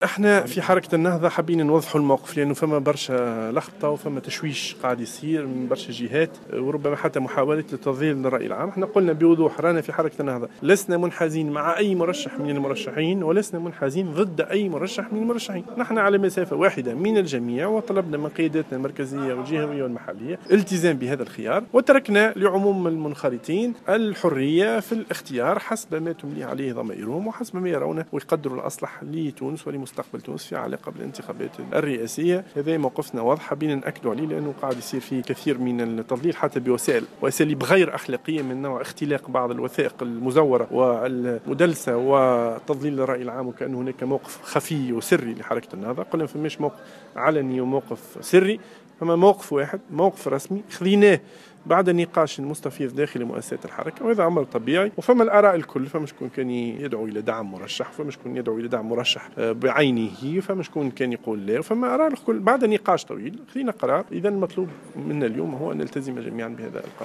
احنا في حركة النهضة حابين نوضحوا الموقف، لأنه فما برشا لخبطة وفما تشويش قاعد يصير من برشا جهات، وربما حتى محاولة لتضليل الرأي العام. احنا قلنا بوضوح رانا في حركة النهضة لسنا منحازين مع أي مرشح من المرشحين، ولسنا منحازين ضد أي مرشح من المرشحين. نحن على مسافة واحدة من الجميع، وطلبنا من قياداتنا المركزية والجهوية والمحلية الالتزام بهذا الخيار، وتركنا لعموم المنخرطين الحرية في الاختيار حسب ما تملي عليه ضمائرهم وحسب ما يرونه ويقدروا الأصلح لتونس ولمستقبل تونس في علاقة بالانتخابات الرئاسية. هذا موقفنا واضح، حابين نأكدوا عليه، لأنه قاعد يصير فيه كثير من التضليل حتى بوسائل وأساليب غير أخلاقية من نوع اختلاق بعض الوثائق المزورة والمدلسة وتضليل الرأي العام، وكأن هناك موقف خفي وسري لحركة النهضة. قلنا فماش موقف علني وموقف سري، فما موقف واحد، موقف رسمي خذيناه بعد نقاش مستفيض داخل مؤسسات الحركة، وهذا أمر طبيعي. وفما الآراء الكل، فما شكون كان يدعو إلى دعم مرشح، فما شكون يدعو إلى دعم مرشح بعينه، فما شكون كان يقول لا، وفما آراء الكل. بعد نقاش طويل خذينا قرار. إذا المطلوب منا اليوم هو أن نلتزم جميعا بهذا القرار.